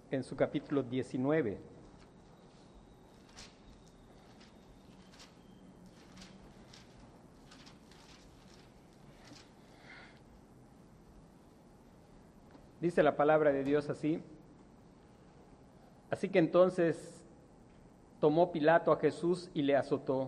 en su capítulo 19. Dice la palabra de Dios así: así que entonces tomó Pilato a Jesús y le azotó,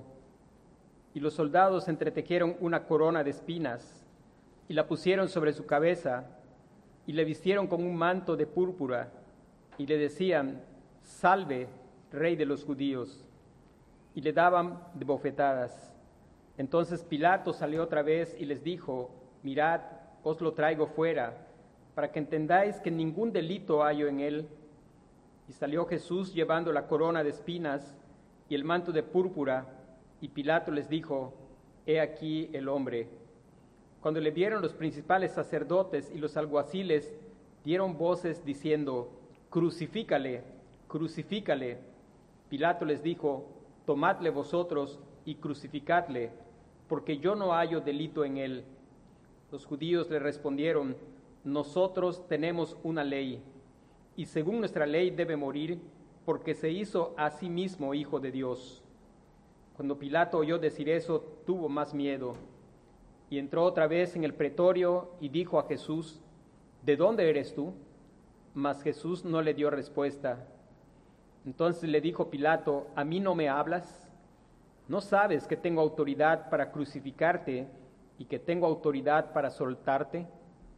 y los soldados entretejieron una corona de espinas y la pusieron sobre su cabeza y le vistieron con un manto de púrpura y le decían: salve, rey de los judíos, y le daban de bofetadas. Entonces Pilato salió otra vez y les dijo: mirad, os lo traigo fuera, para que entendáis que ningún delito hallo en él. Y salió Jesús llevando la corona de espinas y el manto de púrpura, y Pilato les dijo: he aquí el hombre. Cuando le vieron los principales sacerdotes y los alguaciles, dieron voces diciendo: crucifícale, crucifícale. Pilato les dijo: tomadle vosotros y crucificadle, porque yo no hallo delito en él. Los judíos le respondieron: nosotros tenemos una ley, y según nuestra ley debe morir, porque se hizo a sí mismo hijo de Dios. Cuando Pilato oyó decir eso, tuvo más miedo, y entró otra vez en el pretorio y dijo a Jesús: ¿de dónde eres tú? Mas Jesús no le dio respuesta. Entonces le dijo Pilato: ¿a mí no me hablas? ¿No sabes que tengo autoridad para crucificarte y que tengo autoridad para soltarte?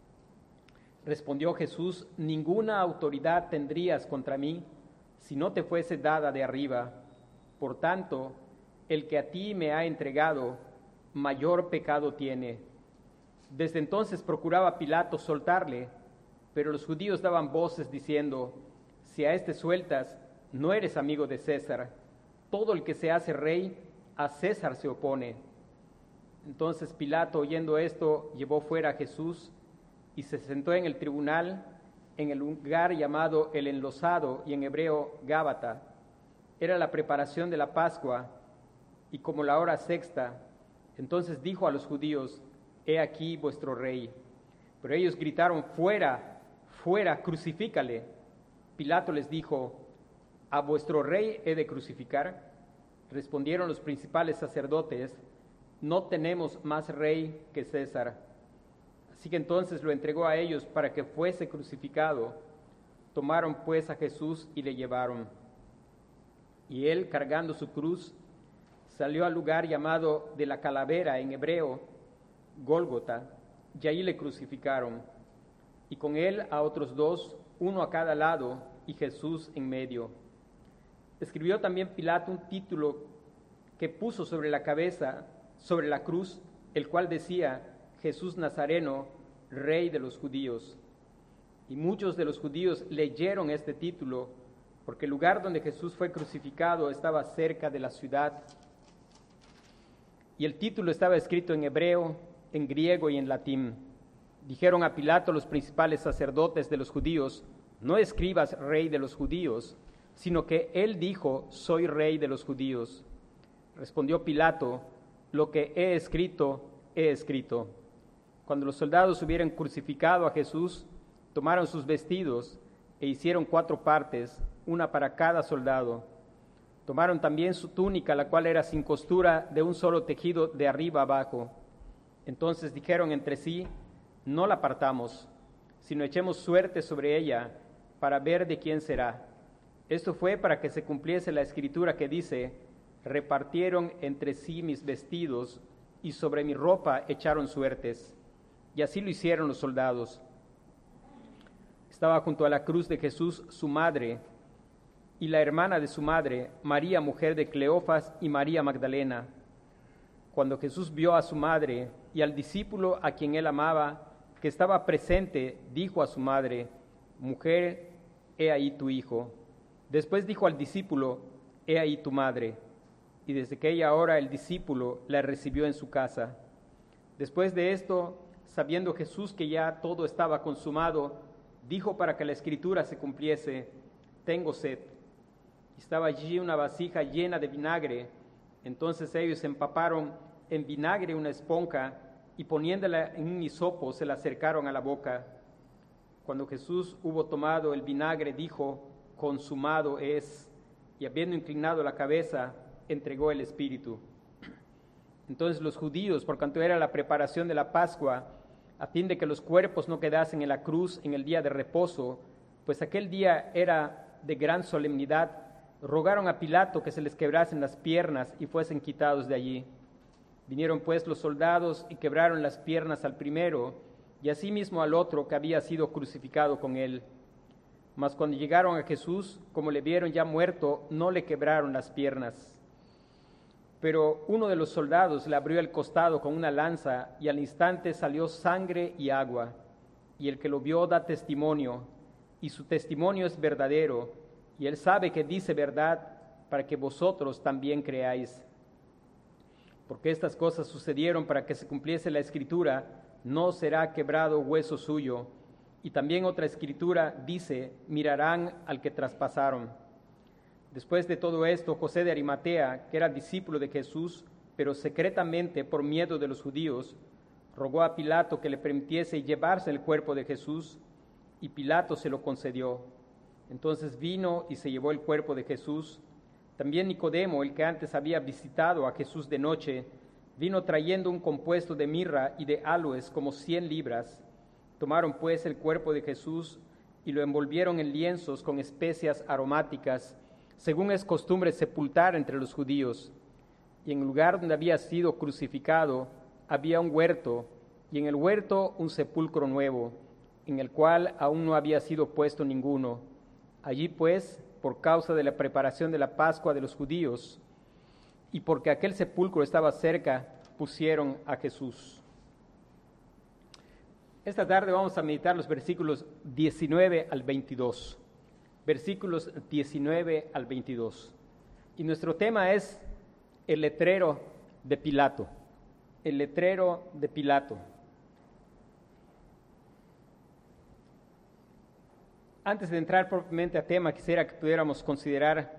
Respondió Jesús: ninguna autoridad tendrías contra mí si no te fuese dada de arriba. Por tanto, el que a ti me ha entregado, mayor pecado tiene. Desde entonces procuraba Pilato soltarle, pero los judíos daban voces diciendo: si a este sueltas, no eres amigo de César. Todo el que se hace rey, a César se opone. Entonces Pilato, oyendo esto, llevó fuera a Jesús y se sentó en el tribunal, en el lugar llamado El Enlosado, y en hebreo Gábata. Era la preparación de la Pascua, y como la hora sexta. Entonces dijo a los judíos: he aquí vuestro rey. Pero ellos gritaron: fuera, fuera, crucifícale. Pilato les dijo: ¿a vuestro rey he de crucificar? Respondieron los principales sacerdotes: no tenemos más rey que César. Así que entonces lo entregó a ellos para que fuese crucificado. Tomaron pues a Jesús y le llevaron. Y él, cargando su cruz, salió al lugar llamado de la calavera, en hebreo Gólgota, y allí le crucificaron. Y con él a otros dos, uno a cada lado, y Jesús en medio. Escribió también Pilato un título que puso sobre la cabeza, sobre la cruz, el cual decía: Jesús Nazareno, Rey de los judíos. Y muchos de los judíos leyeron este título, porque el lugar donde Jesús fue crucificado estaba cerca de la ciudad. Y el título estaba escrito en hebreo, en griego y en latín. Dijeron a Pilato los principales sacerdotes de los judíos: no escribas Rey de los judíos, sino que él dijo: soy Rey de los judíos. Respondió Pilato: lo que he escrito, he escrito. Cuando los soldados hubieran crucificado a Jesús, tomaron sus vestidos e hicieron 4 partes, una para cada soldado. Tomaron también su túnica, la cual era sin costura, de un solo tejido de arriba abajo. Entonces dijeron entre sí: no la partamos, sino echemos suerte sobre ella, para ver de quién será. Esto fue para que se cumpliese la escritura que dice: repartieron entre sí mis vestidos, y sobre mi ropa echaron suertes. Y así lo hicieron los soldados. Estaba junto a la cruz de Jesús su madre, y la hermana de su madre, María, mujer de Cleofas, y María Magdalena. Cuando Jesús vio a su madre y al discípulo a quien él amaba, que estaba presente, dijo a su madre: mujer, he ahí tu hijo. Después dijo al discípulo: he ahí tu madre. Y desde aquella hora el discípulo la recibió en su casa. Después de esto, sabiendo Jesús que ya todo estaba consumado, dijo para que la escritura se cumpliese: tengo sed. Estaba allí una vasija llena de vinagre. Entonces ellos empaparon en vinagre una esponja y poniéndola en un hisopo se la acercaron a la boca. Cuando Jesús hubo tomado el vinagre, dijo: consumado es, y habiendo inclinado la cabeza, entregó el espíritu. Entonces los judíos, por cuanto era la preparación de la Pascua, a fin de que los cuerpos no quedasen en la cruz en el día de reposo, pues aquel día era de gran solemnidad, rogaron a Pilato que se les quebrasen las piernas y fuesen quitados de allí. Vinieron pues los soldados y quebraron las piernas al primero, y asimismo al otro que había sido crucificado con él. Mas cuando llegaron a Jesús, como le vieron ya muerto, no le quebraron las piernas. Pero uno de los soldados le abrió el costado con una lanza, y al instante salió sangre y agua. Y el que lo vio da testimonio, y su testimonio es verdadero, y él sabe que dice verdad, para que vosotros también creáis. Porque estas cosas sucedieron para que se cumpliese la Escritura: no será quebrado hueso suyo. Y también otra Escritura dice: mirarán al que traspasaron. Después de todo esto, José de Arimatea, que era discípulo de Jesús, pero secretamente por miedo de los judíos, rogó a Pilato que le permitiese llevarse el cuerpo de Jesús, y Pilato se lo concedió. Entonces vino y se llevó el cuerpo de Jesús. También Nicodemo, el que antes había visitado a Jesús de noche, vino trayendo un compuesto de mirra y de áloes como 100 libras. Tomaron pues el cuerpo de Jesús y lo envolvieron en lienzos con especias aromáticas, según es costumbre sepultar entre los judíos. Y en el lugar donde había sido crucificado había un huerto, y en el huerto un sepulcro nuevo, en el cual aún no había sido puesto ninguno. Allí pues, por causa de la preparación de la Pascua de los judíos, y porque aquel sepulcro estaba cerca, pusieron a Jesús. Esta tarde vamos a meditar los versículos 19 al 22. Versículos 19 al 22. Y nuestro tema es el letrero de Pilato. El letrero de Pilato. Antes de entrar propiamente a tema, quisiera que pudiéramos considerar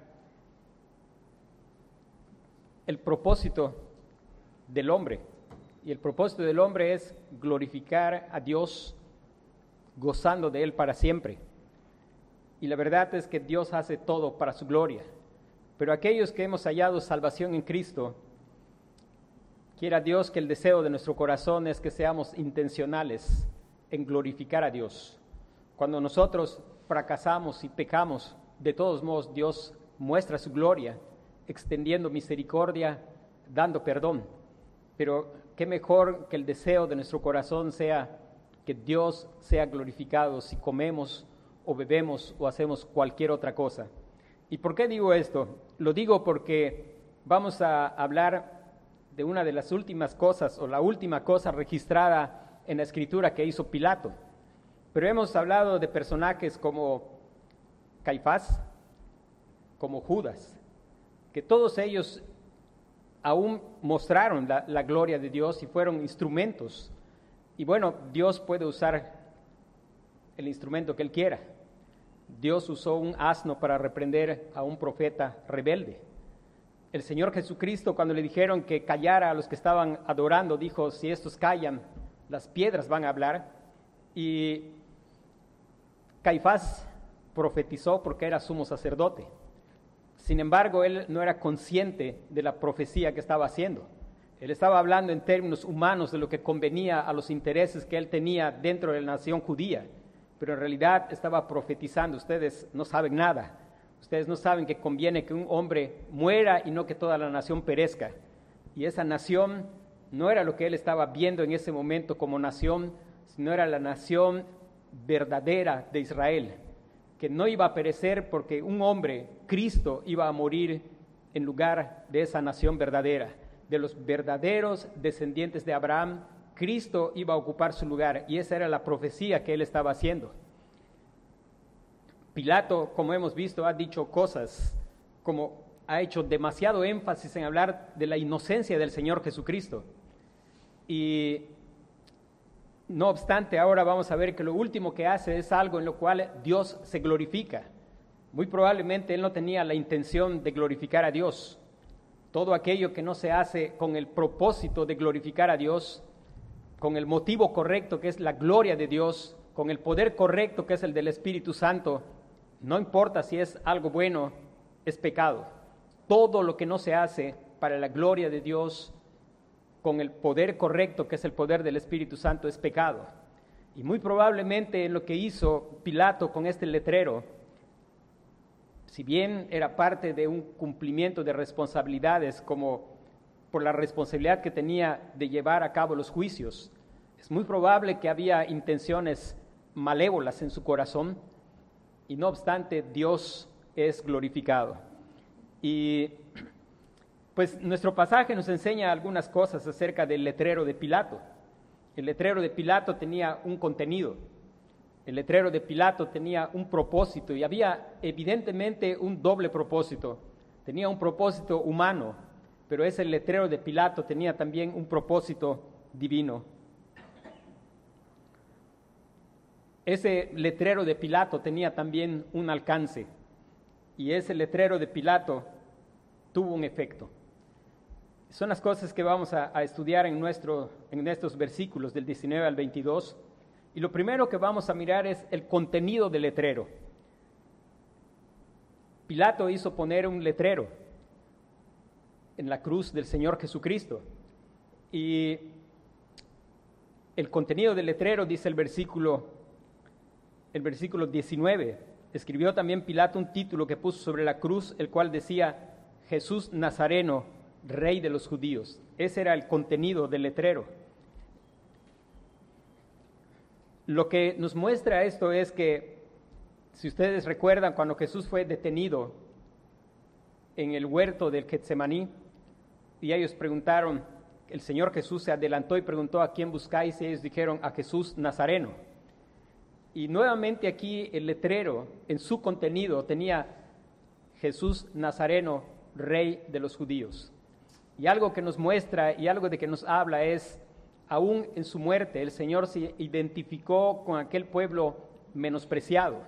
el propósito del hombre. Y el propósito del hombre es glorificar a Dios, gozando de Él para siempre. Y la verdad es que Dios hace todo para su gloria. Pero aquellos que hemos hallado salvación en Cristo, quiera Dios que el deseo de nuestro corazón es que seamos intencionales en glorificar a Dios. Cuando nosotros fracasamos y pecamos, de todos modos Dios muestra su gloria, extendiendo misericordia, dando perdón. Pero qué mejor que el deseo de nuestro corazón sea que Dios sea glorificado si comemos o bebemos o hacemos cualquier otra cosa. ¿Y por qué digo esto? Lo digo porque vamos a hablar de una de las últimas cosas, o la última cosa registrada en la Escritura que hizo Pilato. Pero hemos hablado de personajes como Caifás, como Judas, que todos ellos aún mostraron la gloria de Dios y fueron instrumentos. Y bueno, Dios puede usar el instrumento que Él quiera. Dios usó un asno para reprender a un profeta rebelde. El Señor Jesucristo, cuando le dijeron que callara a los que estaban adorando, dijo: si estos callan, las piedras van a hablar. Y Caifás profetizó porque era sumo sacerdote. Sin embargo, él no era consciente de la profecía que estaba haciendo. Él estaba hablando en términos humanos de lo que convenía a los intereses que él tenía dentro de la nación judía. Pero en realidad estaba profetizando. Ustedes no saben nada. Ustedes no saben que conviene que un hombre muera y no que toda la nación perezca. Y esa nación no era lo que él estaba viendo en ese momento como nación, sino era la nación verdadera de Israel, que no iba a perecer porque un hombre, Cristo, iba a morir en lugar de esa nación verdadera. De los verdaderos descendientes de Abraham, Cristo iba a ocupar su lugar, y esa era la profecía que él estaba haciendo. Pilato, como hemos visto, ha dicho cosas, como ha hecho demasiado énfasis en hablar de la inocencia del Señor Jesucristo. Y no obstante, ahora vamos a ver que lo último que hace es algo en lo cual Dios se glorifica. Muy probablemente él no tenía la intención de glorificar a Dios. Todo aquello que no se hace con el propósito de glorificar a Dios, con el motivo correcto que es la gloria de Dios, con el poder correcto que es el del Espíritu Santo, No importa si es algo bueno, es pecado. Todo lo que no se hace para la gloria de Dios, con el poder correcto, que es el poder del Espíritu Santo, es pecado. Y muy probablemente lo que hizo Pilato con este letrero, si bien era parte de un cumplimiento de responsabilidades, como por la responsabilidad que tenía de llevar a cabo los juicios, es muy probable que había intenciones malévolas en su corazón, y no obstante Dios es glorificado. Y pues nuestro pasaje nos enseña algunas cosas acerca del letrero de Pilato. El letrero de Pilato tenía un contenido, el letrero de Pilato tenía un propósito, y había evidentemente un doble propósito. Tenía un propósito humano, pero ese letrero de Pilato tenía también un propósito divino. Ese letrero de Pilato tenía también un alcance, y ese letrero de Pilato tuvo un efecto. Son las cosas que vamos a estudiar en estos versículos del 19 al 22. Y lo primero que vamos a mirar es el contenido del letrero. Pilato hizo poner un letrero en la cruz del Señor Jesucristo. Y el contenido del letrero, dice el versículo 19, escribió también Pilato un título que puso sobre la cruz, el cual decía: Jesús Nazareno, Rey de los Judíos. Ese era el contenido del letrero. Lo que nos muestra esto es que, si ustedes recuerdan, cuando Jesús fue detenido en el huerto del Getsemaní, y ellos preguntaron, el Señor Jesús se adelantó y preguntó: ¿a quién buscáis? Y ellos dijeron: a Jesús Nazareno. Y nuevamente aquí el letrero en su contenido tenía Jesús Nazareno, Rey de los Judíos. Y algo que nos muestra y algo de que nos habla es, aún en su muerte, el Señor se identificó con aquel pueblo menospreciado.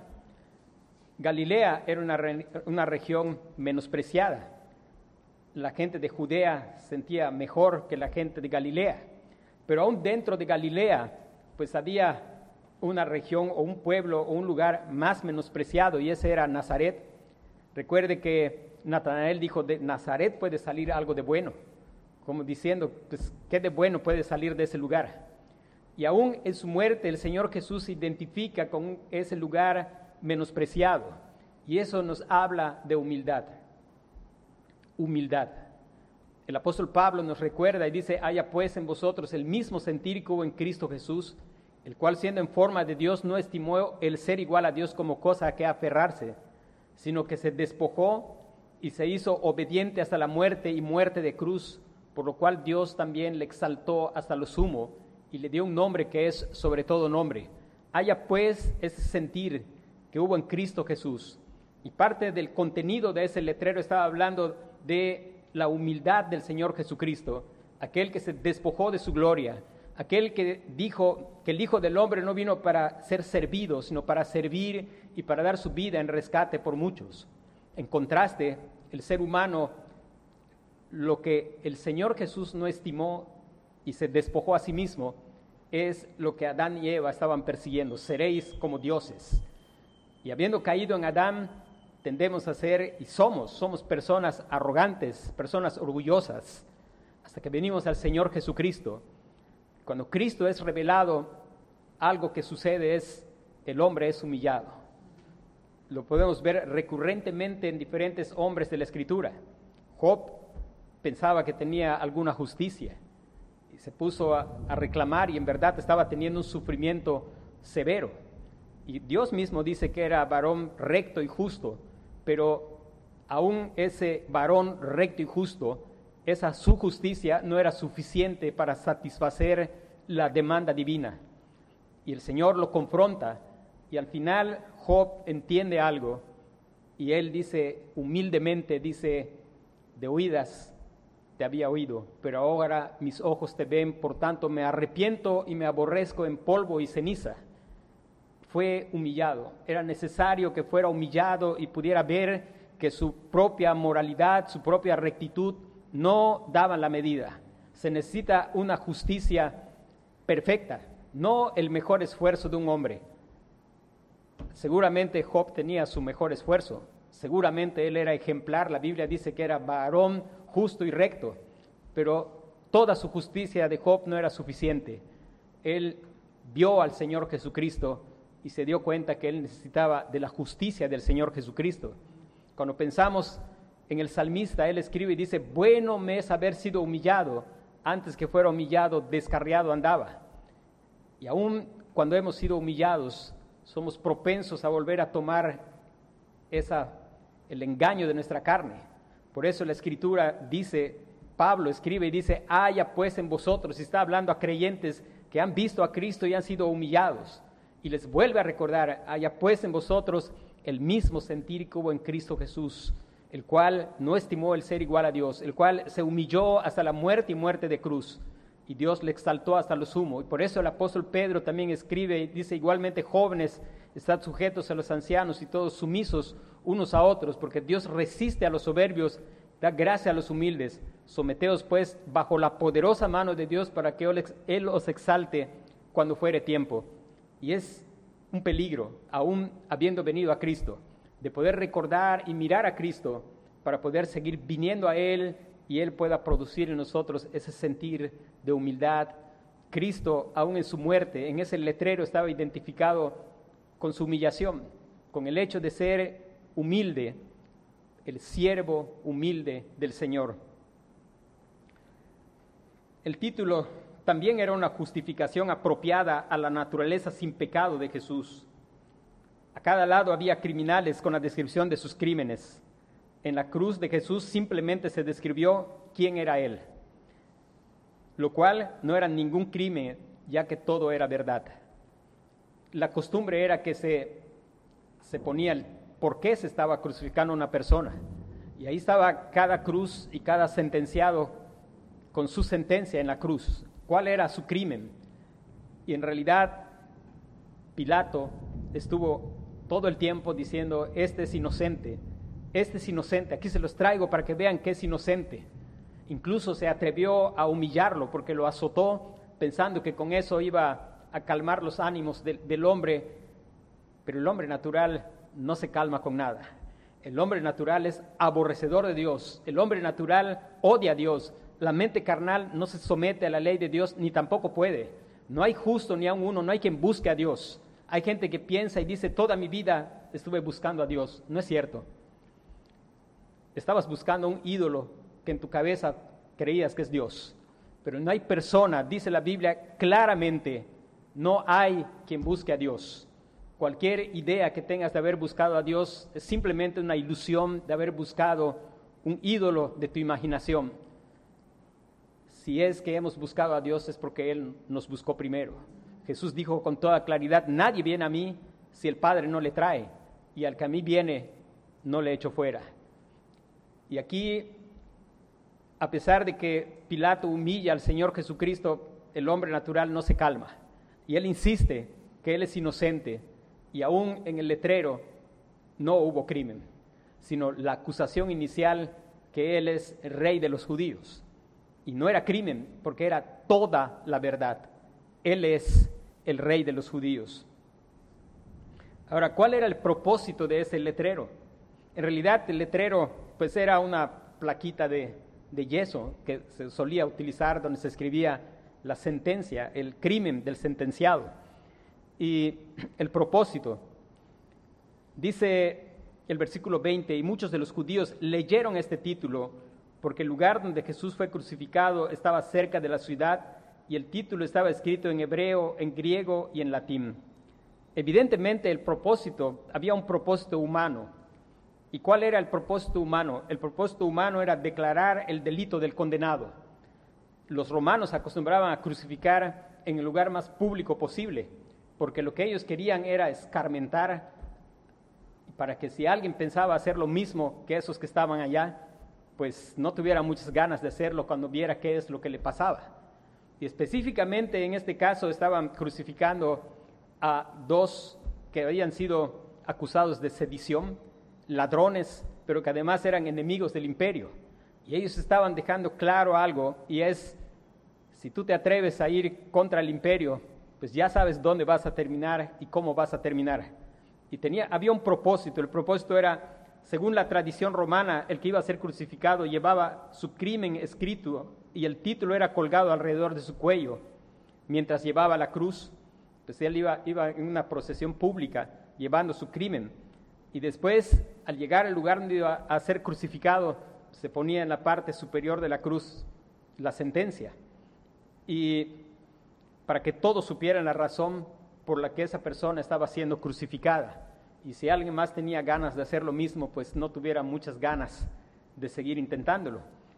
Galilea era una región menospreciada. La gente de Judea se sentía mejor que la gente de Galilea. Pero aún dentro de Galilea, pues había una región o un pueblo o un lugar más menospreciado, y ese era Nazaret. Recuerde que Natanael dijo: de Nazaret puede salir algo de bueno, como diciendo, pues, ¿qué de bueno puede salir de ese lugar? Y aún en su muerte el Señor Jesús se identifica con ese lugar menospreciado, y eso nos habla de humildad. Humildad. El apóstol Pablo nos recuerda y dice: haya pues en vosotros el mismo sentir que hubo en Cristo Jesús, el cual, siendo en forma de Dios, no estimó el ser igual a Dios como cosa a que aferrarse, sino que se despojó y se hizo obediente hasta la muerte, y muerte de cruz, por lo cual Dios también le exaltó hasta lo sumo y le dio un nombre que es sobre todo nombre. Haya pues ese sentir que hubo en Cristo Jesús. Y parte del contenido de ese letrero estaba hablando de la humildad del Señor Jesucristo, aquel que se despojó de su gloria, aquel que dijo que el Hijo del Hombre no vino para ser servido, sino para servir y para dar su vida en rescate por muchos. En contraste, el ser humano, lo que el Señor Jesús no estimó y se despojó a sí mismo, es lo que Adán y Eva estaban persiguiendo: seréis como dioses. Y habiendo caído en Adán, tendemos a ser, y somos personas arrogantes, personas orgullosas, hasta que venimos al Señor Jesucristo. Cuando Cristo es revelado, algo que sucede es, el hombre es humillado. Lo podemos ver recurrentemente en diferentes hombres de la Escritura. Job pensaba que tenía alguna justicia y se puso a reclamar, y en verdad estaba teniendo un sufrimiento severo. Y Dios mismo dice que era varón recto y justo, pero aún ese varón recto y justo, esa su justicia no era suficiente para satisfacer la demanda divina. Y el Señor lo confronta, y al final Job entiende algo, y él dice humildemente, dice: de oídas te había oído, pero ahora mis ojos te ven, por tanto me arrepiento y me aborrezco en polvo y ceniza. Fue humillado, era necesario que fuera humillado y pudiera ver que su propia moralidad, su propia rectitud no daban la medida. Se necesita una justicia perfecta, no el mejor esfuerzo de un hombre. Seguramente Job tenía su mejor esfuerzo, seguramente él era ejemplar, la Biblia dice que era varón justo y recto, pero toda su justicia de Job no era suficiente. Él vio al Señor Jesucristo y se dio cuenta que él necesitaba de la justicia del Señor Jesucristo. Cuando pensamos en el salmista, él escribe y dice: bueno me es haber sido humillado, antes que fuera humillado, descarriado andaba. Y aún cuando hemos sido humillados, somos propensos a volver a tomar el engaño de nuestra carne. Por eso la Escritura dice, Pablo escribe y dice: haya pues en vosotros, y está hablando a creyentes que han visto a Cristo y han sido humillados. Y les vuelve a recordar: haya pues en vosotros el mismo sentir que hubo en Cristo Jesús, el cual no estimó el ser igual a Dios, el cual se humilló hasta la muerte y muerte de cruz, y Dios le exaltó hasta lo sumo. Y por eso el apóstol Pedro también escribe y dice: igualmente jóvenes, estad sujetos a los ancianos y todos sumisos unos a otros, porque Dios resiste a los soberbios, da gracia a los humildes. Someteos pues bajo la poderosa mano de Dios, para que Él os exalte cuando fuere tiempo. Y es un peligro, aún habiendo venido a Cristo, de poder recordar y mirar a Cristo para poder seguir viniendo a Él y Él pueda producir en nosotros ese sentir de humildad. Cristo, aún en su muerte, en ese letrero estaba identificado con su humillación, con el hecho de ser humilde, el siervo humilde del Señor. El título también era una justificación apropiada a la naturaleza sin pecado de Jesús. A cada lado había criminales con la descripción de sus crímenes. En la cruz de Jesús simplemente se describió quién era Él, lo cual no era ningún crimen, ya que todo era verdad. La costumbre era que se ponía el por qué se estaba crucificando a una persona, y ahí estaba cada cruz y cada sentenciado con su sentencia en la cruz. ¿Cuál era su crimen? Y en realidad Pilato estuvo todo el tiempo diciendo: este es inocente, aquí se los traigo para que vean que es inocente. Incluso se atrevió a humillarlo porque lo azotó, pensando que con eso iba a calmar los ánimos del hombre, pero el hombre natural no se calma con nada. El hombre natural es aborrecedor de Dios, el hombre natural odia a Dios. La mente carnal no se somete a la ley de Dios, ni tampoco puede. No hay justo ni aun uno, no hay quien busque a Dios. Hay gente que piensa y dice: toda mi vida estuve buscando a Dios. No es cierto. Estabas buscando un ídolo que en tu cabeza creías que es Dios. Pero no hay persona, dice la Biblia claramente, no hay quien busque a Dios. Cualquier idea que tengas de haber buscado a Dios es simplemente una ilusión de haber buscado un ídolo de tu imaginación. Si es que hemos buscado a Dios, es porque Él nos buscó primero. Jesús dijo con toda claridad: nadie viene a mí si el Padre no le trae, y al que a mí viene, no le echo fuera. Y aquí, a pesar de que Pilato humilla al Señor Jesucristo, el hombre natural no se calma, y él insiste que Él es inocente, y aún en el letrero no hubo crimen, sino la acusación inicial que Él es el rey de los judíos. Y no era crimen, porque era toda la verdad. Él es el rey de los judíos. Ahora, ¿cuál era el propósito de ese letrero? En realidad, el letrero pues era una plaquita de yeso que se solía utilizar donde se escribía la sentencia, el crimen del sentenciado. Y el propósito, dice el versículo 20: y muchos de los judíos leyeron este título, porque el lugar donde Jesús fue crucificado estaba cerca de la ciudad, y el título estaba escrito en hebreo, en griego y en latín. Evidentemente había un propósito humano. ¿Y cuál era el propósito humano? El propósito humano era declarar el delito del condenado. Los romanos acostumbraban a crucificar en el lugar más público posible, porque lo que ellos querían era escarmentar, para que si alguien pensaba hacer lo mismo que esos que estaban allá, pues no tuviera muchas ganas de hacerlo cuando viera qué es lo que le pasaba. Y específicamente en este caso estaban crucificando a dos que habían sido acusados de sedición, ladrones, pero que además eran enemigos del imperio. Y ellos estaban dejando claro algo, y es: si tú te atreves a ir contra el imperio, pues ya sabes dónde vas a terminar y cómo vas a terminar. y había un propósito. El propósito era, según la tradición romana, el que iba a ser crucificado llevaba su crimen escrito y el título era colgado alrededor de su cuello mientras llevaba la cruz. Pues él iba en una procesión pública llevando su crimen, y después, al llegar al lugar donde iba a ser crucificado, se ponía en la parte superior de la cruz la sentencia, y para que todos supieran la razón por la que esa persona estaba siendo crucificada, y si alguien más tenía ganas de hacer lo mismo, pues no tuviera muchas ganas de seguir intentándolo.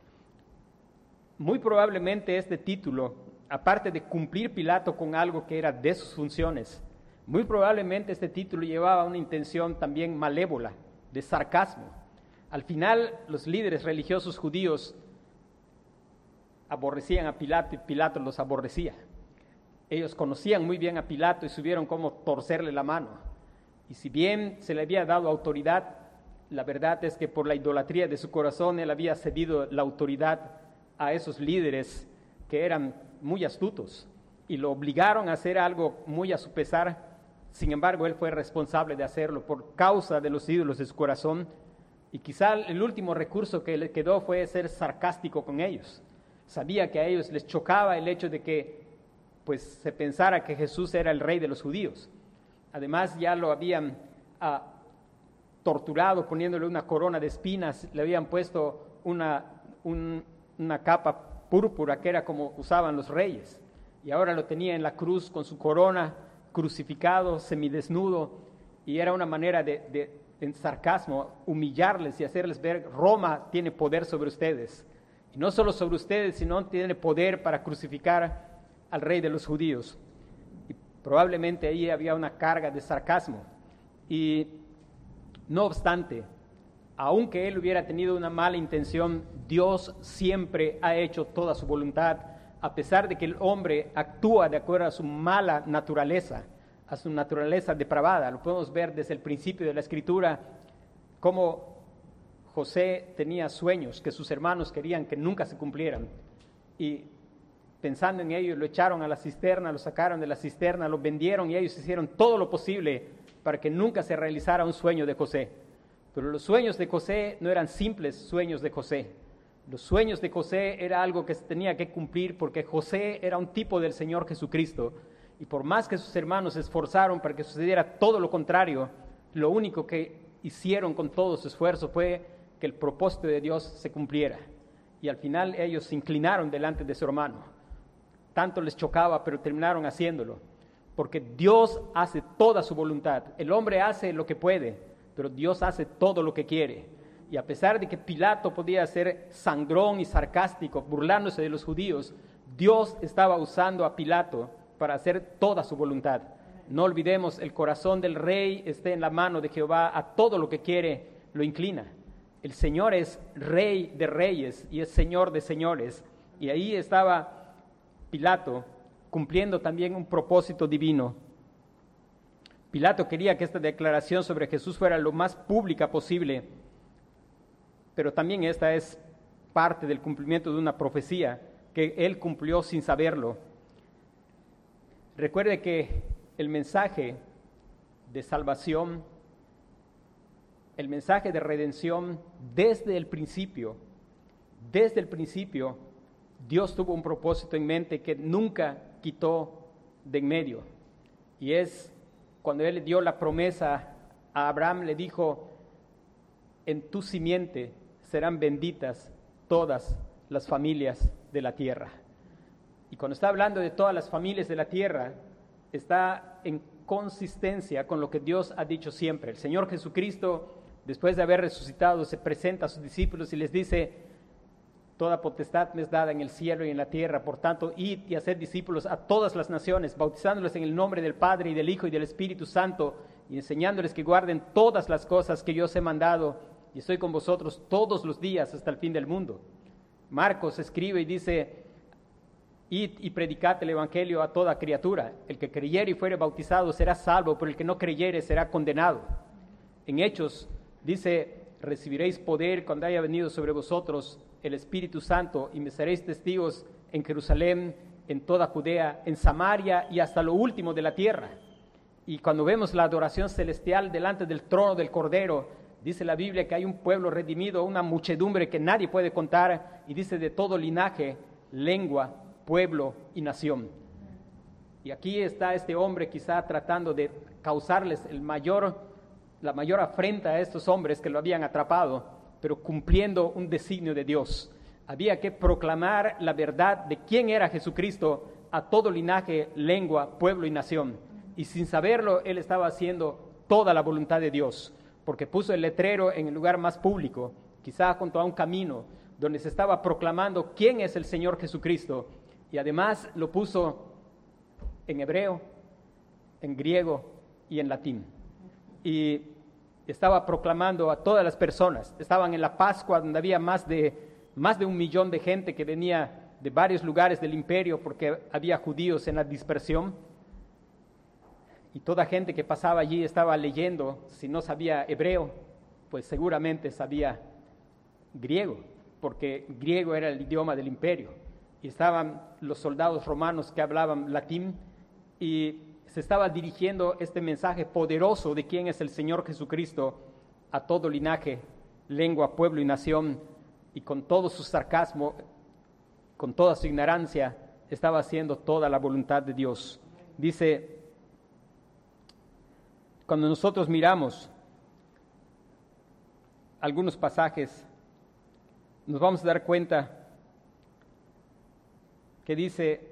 Muy probablemente este título, aparte de cumplir Pilato con algo que era de sus funciones, muy probablemente este título llevaba una intención también malévola, de sarcasmo. Al final, los líderes religiosos judíos aborrecían a Pilato y Pilato los aborrecía. Ellos conocían muy bien a Pilato y supieron cómo torcerle la mano. Y si bien se le había dado autoridad, la verdad es que por la idolatría de su corazón él había cedido la autoridad a esos líderes que eran muy astutos y lo obligaron a hacer algo muy a su pesar. Sin embargo, él fue responsable de hacerlo por causa de los ídolos de su corazón, y quizá el último recurso que le quedó fue ser sarcástico con ellos. Sabía que a ellos les chocaba el hecho de que pues se pensara que Jesús era el rey de los judíos. Además, ya lo habían torturado poniéndole una corona de espinas, le habían puesto una capa púrpura que era como usaban los reyes, y ahora lo tenía en la cruz con su corona, crucificado, semidesnudo, y era una manera en sarcasmo, humillarles y hacerles ver: Roma tiene poder sobre ustedes, y no solo sobre ustedes, sino tiene poder para crucificar al rey de los judíos. Y probablemente ahí había una carga de sarcasmo. Y no obstante, aunque él hubiera tenido una mala intención, Dios siempre ha hecho toda su voluntad, a pesar de que el hombre actúa de acuerdo a su mala naturaleza, a su naturaleza depravada. Lo podemos ver desde el principio de la Escritura, cómo José tenía sueños que sus hermanos querían que nunca se cumplieran, y pensando en ello lo echaron a la cisterna, lo sacaron de la cisterna, lo vendieron, y ellos hicieron todo lo posible para que nunca se realizara un sueño de José. Pero los sueños de José no eran simples sueños de José. Los sueños de José era algo que se tenía que cumplir, porque José era un tipo del Señor Jesucristo, y por más que sus hermanos se esforzaron para que sucediera todo lo contrario, lo único que hicieron con todo su esfuerzo fue que el propósito de Dios se cumpliera. Y al final ellos se inclinaron delante de su hermano. Tanto les chocaba, pero terminaron haciéndolo, porque Dios hace toda su voluntad. El hombre hace lo que puede, pero Dios hace todo lo que quiere. Y a pesar de que Pilato podía ser sangrón y sarcástico, burlándose de los judíos, Dios estaba usando a Pilato para hacer toda su voluntad. No olvidemos, el corazón del rey está en la mano de Jehová, a todo lo que quiere lo inclina. El Señor es Rey de reyes y es Señor de señores, y ahí estaba Pilato cumpliendo también un propósito divino. Pilato quería que esta declaración sobre Jesús fuera lo más pública posible, pero también esta es parte del cumplimiento de una profecía que él cumplió sin saberlo. Recuerde que el mensaje de salvación, el mensaje de redención, desde el principio, Dios tuvo un propósito en mente que nunca quitó de en medio. Y es cuando Él le dio la promesa a Abraham, le dijo: en tu simiente serán benditas todas las familias de la tierra. Y cuando está hablando de todas las familias de la tierra, está en consistencia con lo que Dios ha dicho siempre. El Señor Jesucristo, después de haber resucitado, se presenta a sus discípulos y les dice: toda potestad me es dada en el cielo y en la tierra, por tanto, id y haced discípulos a todas las naciones, bautizándoles en el nombre del Padre y del Hijo y del Espíritu Santo, y enseñándoles que guarden todas las cosas que yo os he mandado, y estoy con vosotros todos los días hasta el fin del mundo. Marcos escribe y dice: id y predicad el evangelio a toda criatura. El que creyere y fuere bautizado será salvo, pero el que no creyere será condenado. En Hechos dice: recibiréis poder cuando haya venido sobre vosotros el Espíritu Santo, y me seréis testigos en Jerusalén, en toda Judea, en Samaria y hasta lo último de la tierra. Y cuando vemos la adoración celestial delante del trono del Cordero, dice la Biblia que hay un pueblo redimido, una muchedumbre que nadie puede contar, y dice de todo linaje, lengua, pueblo y nación. Y aquí está este hombre quizá tratando de causarles la mayor afrenta a estos hombres que lo habían atrapado, pero cumpliendo un designio de Dios. Había que proclamar la verdad de quién era Jesucristo a todo linaje, lengua, pueblo y nación. Y sin saberlo, él estaba haciendo toda la voluntad de Dios, porque puso el letrero en el lugar más público, quizá junto a un camino, donde se estaba proclamando quién es el Señor Jesucristo. Y además lo puso en hebreo, en griego y en latín. Y estaba proclamando a todas las personas. Estaban en la Pascua, donde había más de 1 millón de gente que venía de varios lugares del imperio, porque había judíos en la dispersión. Y toda gente que pasaba allí estaba leyendo. Si no sabía hebreo, pues seguramente sabía griego, porque griego era el idioma del imperio. Y estaban los soldados romanos que hablaban latín, y se estaba dirigiendo este mensaje poderoso de quién es el Señor Jesucristo a todo linaje, lengua, pueblo y nación, y con todo su sarcasmo, con toda su ignorancia, estaba haciendo toda la voluntad de Dios. Dice, cuando nosotros miramos algunos pasajes, nos vamos a dar cuenta que dice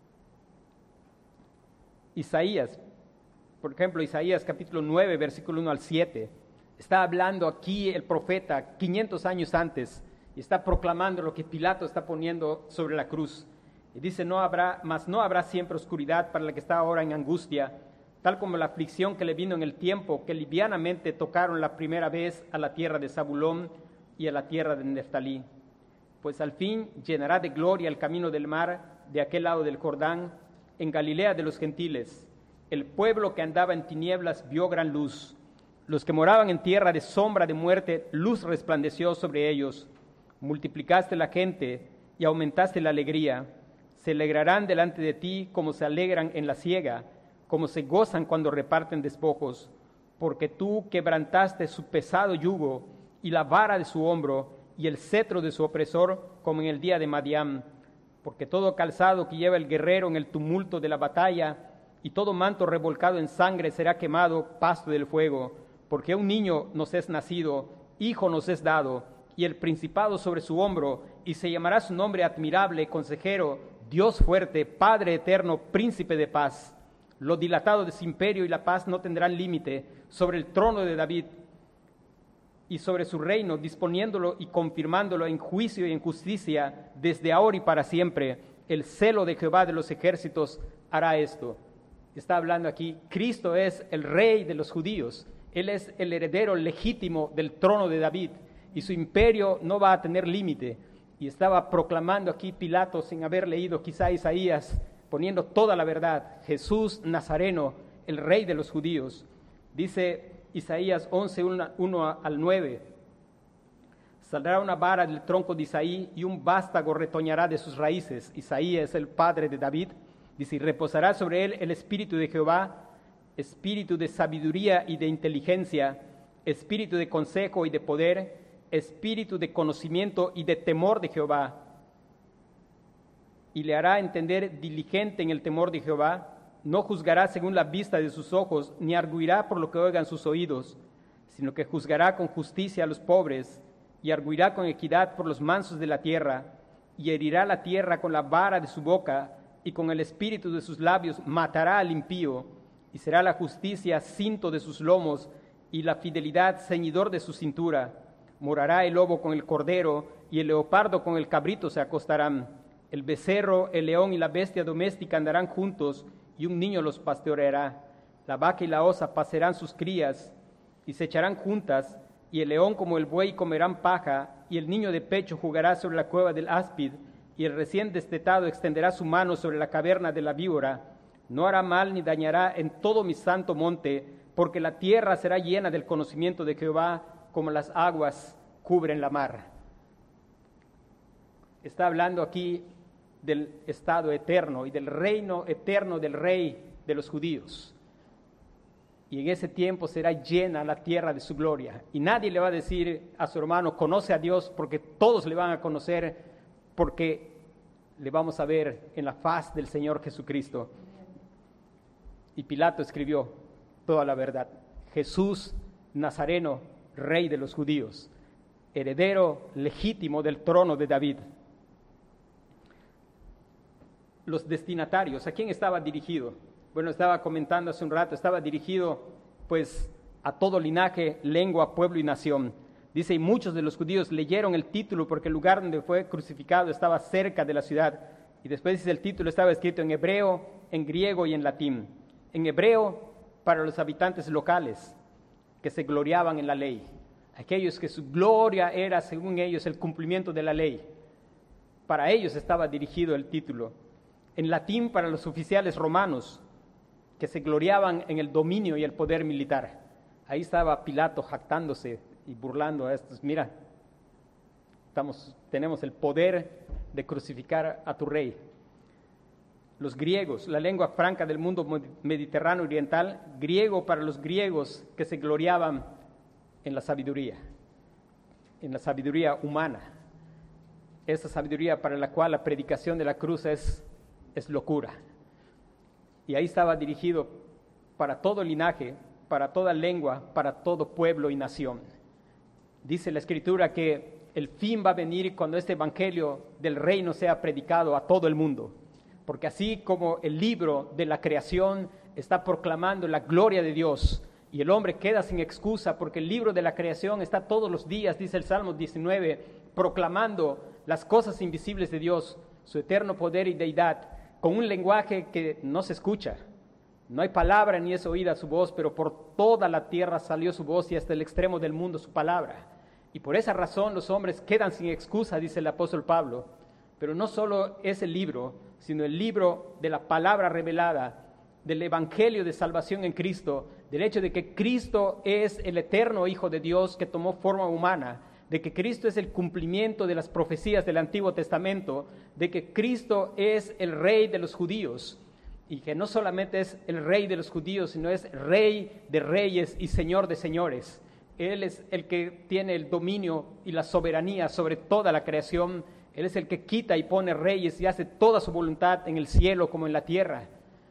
Isaías, por ejemplo, Isaías capítulo 9, versículo 1 al 7, está hablando aquí el profeta 500 años antes, y está proclamando lo que Pilato está poniendo sobre la cruz. Y dice, no habrá siempre oscuridad para el que está ahora en angustia, tal como la aflicción que le vino en el tiempo que livianamente tocaron la primera vez a la tierra de Zabulón y a la tierra de Neftalí. Pues al fin llenará de gloria el camino del mar de aquel lado del Jordán, en Galilea de los gentiles. El pueblo que andaba en tinieblas vio gran luz. Los que moraban en tierra de sombra de muerte, luz resplandeció sobre ellos. Multiplicaste la gente y aumentaste la alegría. Se alegrarán delante de ti como se alegran en la siega, como se gozan cuando reparten despojos, porque tú quebrantaste su pesado yugo y la vara de su hombro y el cetro de su opresor, como en el día de Madián. Porque todo calzado que lleva el guerrero en el tumulto de la batalla y todo manto revolcado en sangre será quemado pasto del fuego, porque un niño nos es nacido, hijo nos es dado, y el principado sobre su hombro, y se llamará su nombre admirable, consejero, Dios fuerte, Padre eterno, príncipe de paz. Lo dilatado de su imperio y la paz no tendrán límite sobre el trono de David y sobre su reino, disponiéndolo y confirmándolo en juicio y en justicia desde ahora y para siempre. El celo de Jehová de los ejércitos hará esto. Está hablando aquí, Cristo es el rey de los judíos. Él es el heredero legítimo del trono de David y su imperio no va a tener límite. Y estaba proclamando aquí Pilato, sin haber leído quizá Isaías, poniendo toda la verdad. Jesús Nazareno, el rey de los judíos. Dice Isaías 11, 1 al 9. Saldrá una vara del tronco de Isaí y un vástago retoñará de sus raíces. Isaí es el padre de David. Dice, y reposará sobre él el espíritu de Jehová, espíritu de sabiduría y de inteligencia, espíritu de consejo y de poder, espíritu de conocimiento y de temor de Jehová. Y le hará entender diligente en el temor de Jehová. No juzgará según la vista de sus ojos, ni arguirá por lo que oigan sus oídos, sino que juzgará con justicia a los pobres, y arguirá con equidad por los mansos de la tierra, y herirá la tierra con la vara de su boca, y con el espíritu de sus labios matará al impío, y será la justicia cinto de sus lomos, y la fidelidad ceñidor de su cintura. Morará el lobo con el cordero, y el leopardo con el cabrito se acostarán. El becerro, el león y la bestia doméstica andarán juntos, y un niño los pastoreará. La vaca y la osa pacerán sus crías, y se echarán juntas, y el león como el buey comerán paja, y el niño de pecho jugará sobre la cueva del áspid, y el recién destetado extenderá su mano sobre la caverna de la víbora. No hará mal ni dañará en todo mi santo monte, porque la tierra será llena del conocimiento de Jehová, como las aguas cubren la mar. Está hablando aquí del estado eterno y del reino eterno del rey de los judíos. y en ese tiempo será llena la tierra de su gloria. Y nadie le va a decir a su hermano, conoce a Dios, porque todos le van a conocer, porque le vamos a ver en la faz del Señor Jesucristo. Y Pilato escribió toda la verdad. Jesús Nazareno, rey de los judíos, heredero legítimo del trono de David. Los destinatarios, ¿a quién estaba dirigido? Bueno, estaba comentando hace un rato, estaba dirigido pues a todo linaje, lengua, pueblo y nación. Dice, y muchos de los judíos leyeron el título porque el lugar donde fue crucificado estaba cerca de la ciudad. Y después dice, el título estaba escrito en hebreo, en griego y en latín. En hebreo, para los habitantes locales que se gloriaban en la ley. Aquellos que su gloria era, según ellos, el cumplimiento de la ley. Para ellos estaba dirigido el título. En latín, para los oficiales romanos, que se gloriaban en el dominio y el poder militar. Ahí estaba Pilato jactándose y burlando a estos. Mira, tenemos el poder de crucificar a tu rey. Los griegos, la lengua franca del mundo mediterráneo oriental, griego para los griegos que se gloriaban en la sabiduría humana. Esa sabiduría para la cual la predicación de la cruz es locura. Y ahí estaba dirigido para todo linaje, para toda lengua, para todo pueblo y nación. Dice la Escritura que el fin va a venir cuando este evangelio del reino sea predicado a todo el mundo. Porque así como el libro de la creación está proclamando la gloria de Dios y el hombre queda sin excusa porque el libro de la creación está todos los días, dice el Salmo 19, proclamando las cosas invisibles de Dios, su eterno poder y deidad, con un lenguaje que no se escucha. No hay palabra ni es oída su voz, pero por toda la tierra salió su voz y hasta el extremo del mundo su palabra. Y por esa razón los hombres quedan sin excusa, dice el apóstol Pablo. Pero no solo ese libro, sino el libro de la palabra revelada, del evangelio de salvación en Cristo, del hecho de que Cristo es el eterno Hijo de Dios que tomó forma humana, de que Cristo es el cumplimiento de las profecías del Antiguo Testamento, de que Cristo es el Rey de los judíos, y que no solamente es el Rey de los judíos, sino es Rey de reyes y Señor de señores. Él es el que tiene el dominio y la soberanía sobre toda la creación. Él es el que quita y pone reyes y hace toda su voluntad en el cielo como en la tierra.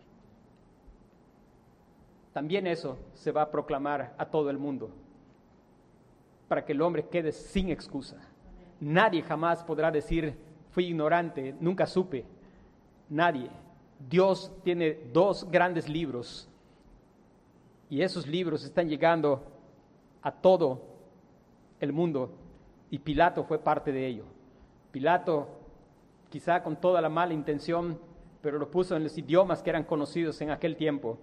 También eso se va a proclamar a todo el mundo, para que el hombre quede sin excusa. Nadie jamás podrá decir, fui ignorante, nunca supe. Nadie. Dios tiene 2 grandes libros y esos libros están llegando a todo el mundo y Pilato fue parte de ello. Pilato, quizá con toda la mala intención, pero lo puso en los idiomas que eran conocidos en aquel tiempo.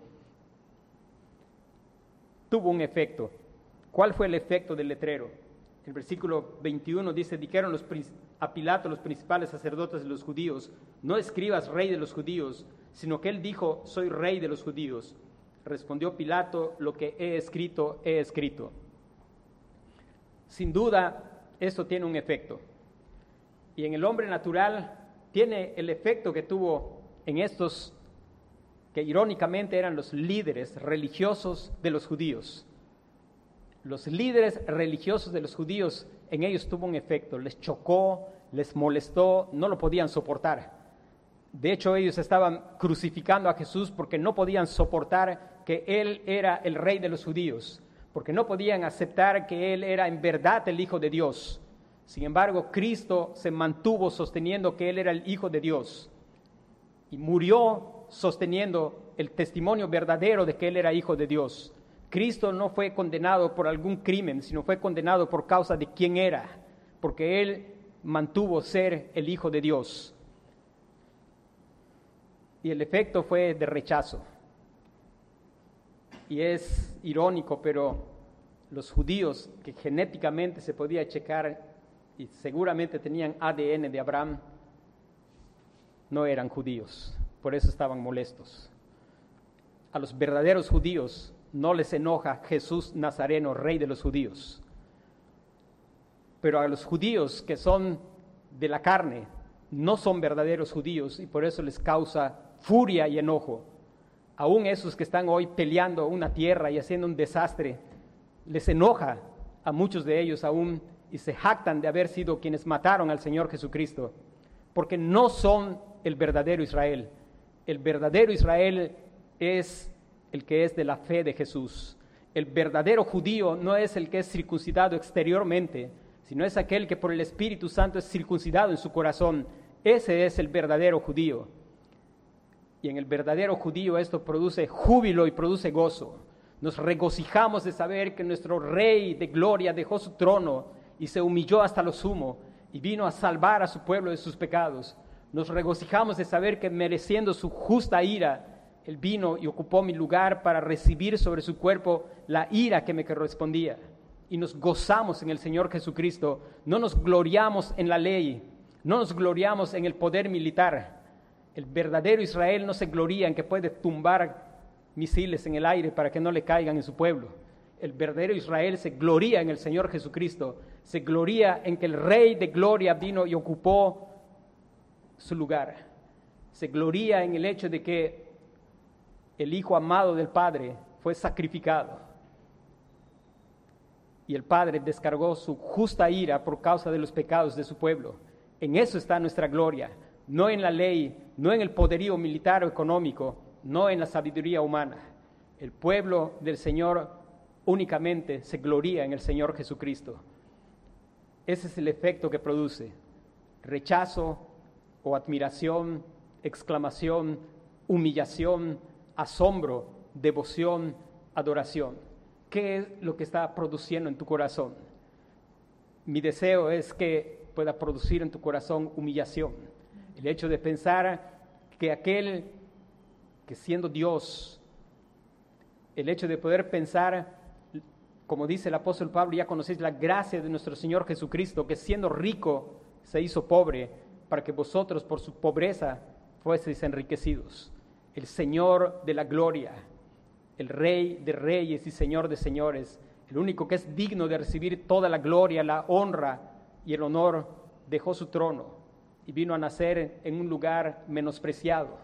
Tuvo un efecto. ¿Cuál fue el efecto del letrero? El versículo 21 dice, dijeron a Pilato los principales sacerdotes de los judíos, no escribas rey de los judíos, sino que él dijo, soy rey de los judíos. Respondió Pilato, lo que he escrito, he escrito. Sin duda, esto tiene un efecto. Y en el hombre natural tiene el efecto que tuvo en estos, que irónicamente eran los líderes religiosos de los judíos. Los líderes religiosos de los judíos, en ellos tuvo un efecto, les chocó, les molestó, no lo podían soportar. De hecho, ellos estaban crucificando a Jesús porque no podían soportar que Él era el rey de los judíos, porque no podían aceptar que Él era en verdad el Hijo de Dios. Sin embargo, Cristo se mantuvo sosteniendo que Él era el Hijo de Dios y murió sosteniendo el testimonio verdadero de que Él era Hijo de Dios. Cristo no fue condenado por algún crimen, sino fue condenado por causa de quién era, porque Él mantuvo ser el Hijo de Dios. Y el efecto fue de rechazo. Y es irónico, pero los judíos que genéticamente se podía checar y seguramente tenían ADN de Abraham, no eran judíos, por eso estaban molestos. A los verdaderos judíos no les enoja Jesús Nazareno, rey de los judíos. Pero a los judíos que son de la carne, no son verdaderos judíos y por eso les causa furia y enojo. Aún esos que están hoy peleando una tierra y haciendo un desastre, les enoja a muchos de ellos aún y se jactan de haber sido quienes mataron al Señor Jesucristo, porque no son el verdadero Israel. El verdadero Israel es el que es de la fe de Jesús. El verdadero judío no es el que es circuncidado exteriormente, sino es aquel que por el Espíritu Santo es circuncidado en su corazón. Ese es el verdadero judío. Y en el verdadero judío esto produce júbilo y produce gozo. Nos regocijamos de saber que nuestro Rey de gloria dejó su trono y se humilló hasta lo sumo y vino a salvar a su pueblo de sus pecados. Nos regocijamos de saber que mereciendo su justa ira, Él vino y ocupó mi lugar para recibir sobre su cuerpo la ira que me correspondía. Y nos gozamos en el Señor Jesucristo. No nos gloriamos en la ley, no nos gloriamos en el poder militar. El verdadero Israel no se gloría en que puede tumbar misiles en el aire para que no le caigan en su pueblo. El verdadero Israel se gloría en el Señor Jesucristo, se gloría en que el Rey de gloria vino y ocupó su lugar. Se gloría en el hecho de que el Hijo amado del Padre fue sacrificado y el Padre descargó su justa ira por causa de los pecados de su pueblo. En eso está nuestra gloria, no en la ley, no en el poderío militar o económico, no en la sabiduría humana. El pueblo del Señor únicamente se gloría en el Señor Jesucristo. Ese es el efecto que produce: rechazo o admiración, exclamación, humillación, asombro, devoción, adoración. ¿Qué es lo que está produciendo en tu corazón? Mi deseo es que pueda producir en tu corazón humillación. El hecho de pensar que aquel que siendo Dios, el hecho de poder pensar, como dice el apóstol Pablo, ya conocéis la gracia de nuestro Señor Jesucristo, que siendo rico se hizo pobre, para que vosotros por su pobreza fueseis enriquecidos. El Señor de la gloria, el Rey de reyes y Señor de señores, el único que es digno de recibir toda la gloria, la honra y el honor, dejó su trono y vino a nacer en un lugar menospreciado.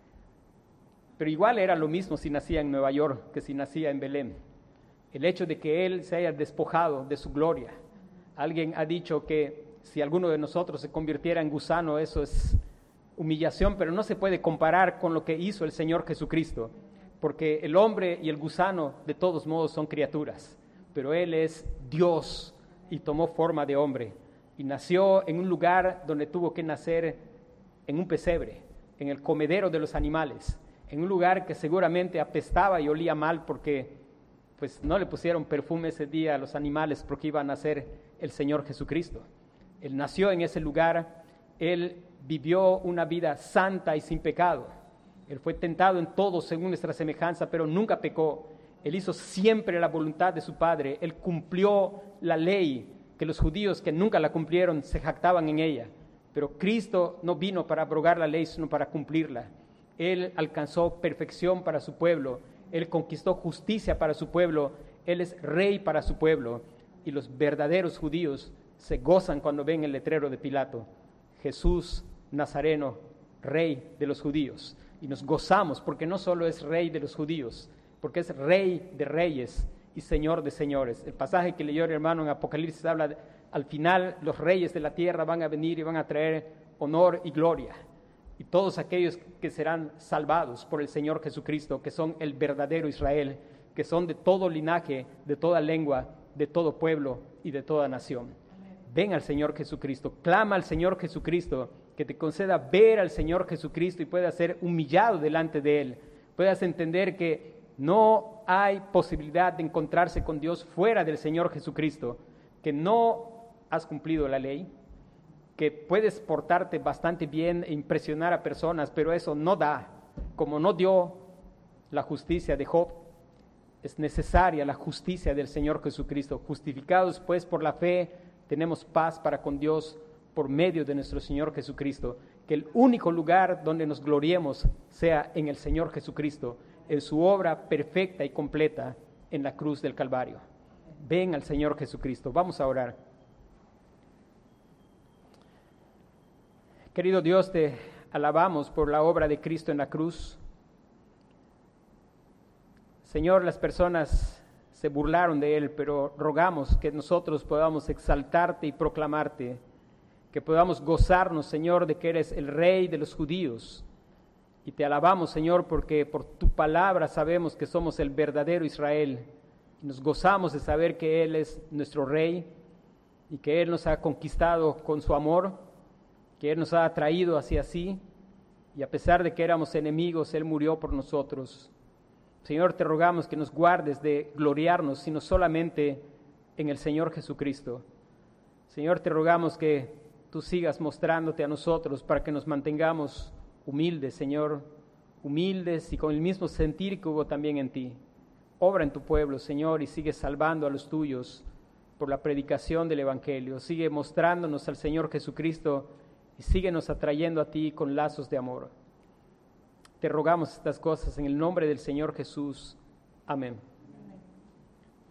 Pero igual era lo mismo si nacía en Nueva York que si nacía en Belén. El hecho de que Él se haya despojado de su gloria. Alguien ha dicho que si alguno de nosotros se convirtiera en gusano, eso es humillación, pero no se puede comparar con lo que hizo el Señor Jesucristo, porque el hombre y el gusano de todos modos son criaturas, pero Él es Dios y tomó forma de hombre y nació en un lugar donde tuvo que nacer, en un pesebre, en el comedero de los animales, en un lugar que seguramente apestaba y olía mal porque pues no le pusieron perfume ese día a los animales porque iba a nacer el Señor Jesucristo. Él nació en ese lugar, Él vivió una vida santa y sin pecado. Él fue tentado en todo según nuestra semejanza, pero nunca pecó. Él hizo siempre la voluntad de su Padre. Él cumplió la ley, que los judíos que nunca la cumplieron se jactaban en ella. Pero Cristo no vino para abrogar la ley, sino para cumplirla. Él alcanzó perfección para su pueblo. Él conquistó justicia para su pueblo. Él es rey para su pueblo. Y los verdaderos judíos se gozan cuando ven el letrero de Pilato: Jesús Nazareno, rey de los judíos. Y nos gozamos porque no solo es rey de los judíos, porque es rey de reyes y señor de señores. El pasaje que leyó el hermano en Apocalipsis habla al final los reyes de la tierra van a venir y van a traer honor y gloria. Y todos aquellos que serán salvados por el Señor Jesucristo, que son el verdadero Israel, que son de todo linaje, de toda lengua, de todo pueblo y de toda nación. Ven al Señor Jesucristo, clama al Señor Jesucristo, que te conceda ver al Señor Jesucristo y puedas ser humillado delante de Él. Puedas entender que no hay posibilidad de encontrarse con Dios fuera del Señor Jesucristo, que no has cumplido la ley, que puedes portarte bastante bien e impresionar a personas, pero eso no da, como no dio la justicia de Job. Es necesaria la justicia del Señor Jesucristo. Justificados pues por la fe, tenemos paz para con Dios por medio de nuestro Señor Jesucristo. Que el único lugar donde nos gloriemos sea en el Señor Jesucristo, en su obra perfecta y completa en la cruz del Calvario. Ven al Señor Jesucristo. Vamos a orar. Querido Dios, te alabamos por la obra de Cristo en la cruz. Señor, las personas se burlaron de Él, pero rogamos que nosotros podamos exaltarte y proclamarte, que podamos gozarnos, Señor, de que eres el Rey de los judíos. Y te alabamos, Señor, porque por tu palabra sabemos que somos el verdadero Israel. Y nos gozamos de saber que Él es nuestro Rey y que Él nos ha conquistado con su amor, que Él nos ha atraído hacia sí. Y a pesar de que éramos enemigos, Él murió por nosotros. Señor, te rogamos que nos guardes de gloriarnos, sino solamente en el Señor Jesucristo. Señor, te rogamos que tú sigas mostrándote a nosotros para que nos mantengamos humildes, Señor, humildes y con el mismo sentir que hubo también en ti. Obra en tu pueblo, Señor, y sigue salvando a los tuyos por la predicación del Evangelio. Sigue mostrándonos al Señor Jesucristo y síguenos atrayendo a ti con lazos de amor. Te rogamos estas cosas en el nombre del Señor Jesús. Amén.